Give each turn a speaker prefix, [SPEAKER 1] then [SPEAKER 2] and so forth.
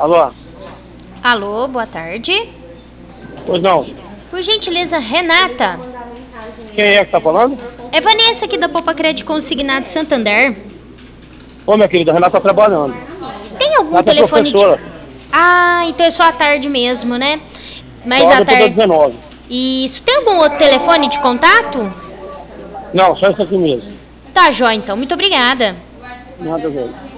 [SPEAKER 1] Alô?
[SPEAKER 2] Alô, boa tarde.
[SPEAKER 1] Pois não.
[SPEAKER 2] Por gentileza, Renata.
[SPEAKER 1] Quem é que tá falando?
[SPEAKER 2] É Vanessa aqui da Poupa Crédito Consignado Santander.
[SPEAKER 1] Ô, minha querida, a Renata tá trabalhando.
[SPEAKER 2] Tem algum
[SPEAKER 1] Renata é
[SPEAKER 2] telefone de...
[SPEAKER 1] professora.
[SPEAKER 2] Ah, então é só à tarde mesmo, né? Mas
[SPEAKER 1] Só
[SPEAKER 2] à
[SPEAKER 1] depois das
[SPEAKER 2] tarde...
[SPEAKER 1] 19.
[SPEAKER 2] Isso. Tem algum outro telefone de contato?
[SPEAKER 1] Não, só isso aqui mesmo.
[SPEAKER 2] Tá, jóia, então. Muito obrigada.
[SPEAKER 1] Nada a ver.